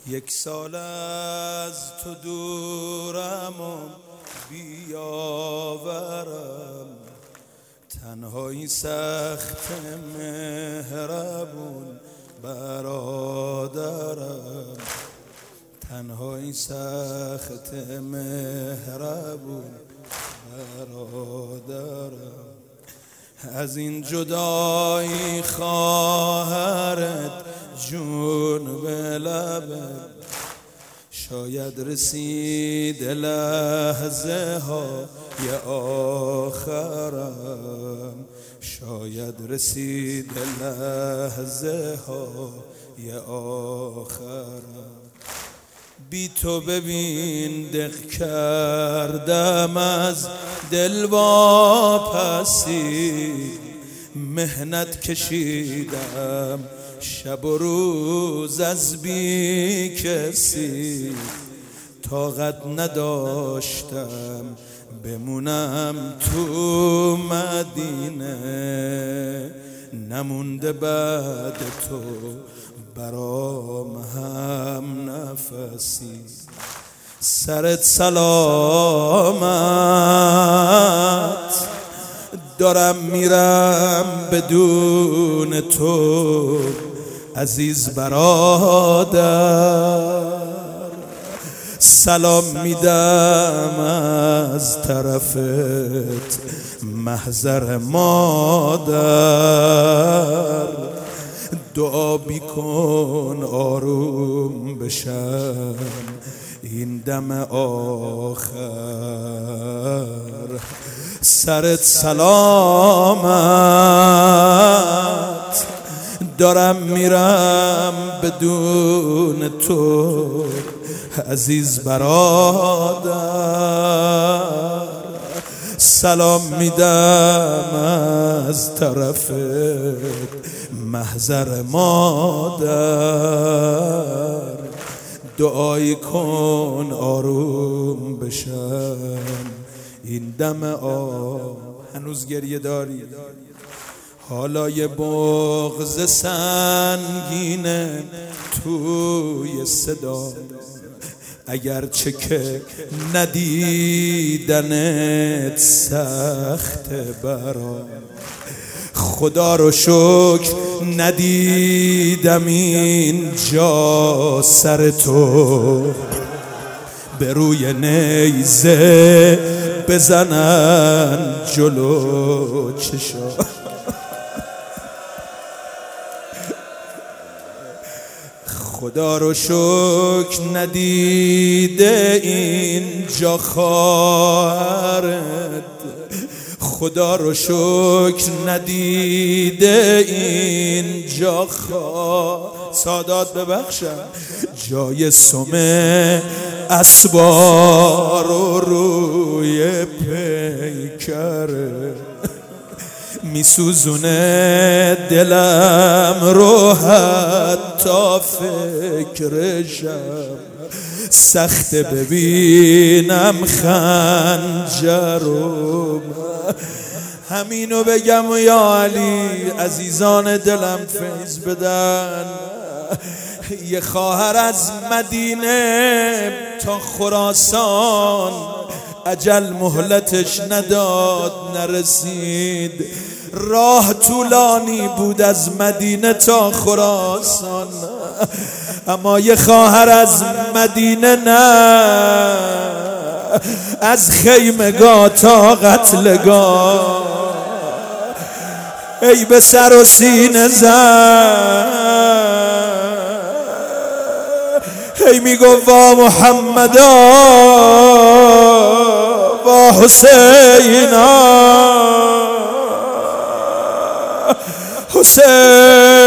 یک سال از تو دورم و بیاورم، تنهایی سخت مهربون برادرم، تنهایی سخت مهربون برادرم. از این جدایی خواهرت جون به لبم، شاید رسید لحظه های آخرم، شاید رسید لحظه های آخرم. بی تو ببین دق کردم از دل واپسی، مهنت کشیدم شب و روز از بی کسی، طاقت نداشتم بمونم تو مدینه، نمونده بعد تو برام هم نفسی. سرت سلامت، دارم میرم بدون تو عزیز برادر، سلام میدم از طرفت محضر مادر، دعا بیکن آروم بشم این دم آخر. سرت سلامت، دارم میرم بدون تو عزیز برادر، سلام میدم از طرفت محضر مادر، دعایی کن آروم بشم این دم هنوز گریه داری؟ حالا یه بغض سنگینه توی صدا، اگرچه که ندیدنت سخت برام، خدا رو شکر ندیدم اینجا سر تو به روی نیزه بزنن جلو چشا. خدا رو شکر ندیده اینجا خواهرت، خدا رو شکر ندیده اینجا سادات ببخشم جای سم اسوار و روی پیکره، میسوزونه دلم رو حتی فکرشم، سخت ببینم خنجرم. همینو بگم و یا علی عزیزان دلم فیض بدن، یه خواهر از مدینه تا خراسان اجل مهلتش نداد نرسید، راه طولانی بود از مدینه تا خراسان، اما یه خواهر از مدینه نه، از خیمگاه تا قتلگاه ای به سر و سینه زن، ای میگو وا محمدا وا حسینا، حسین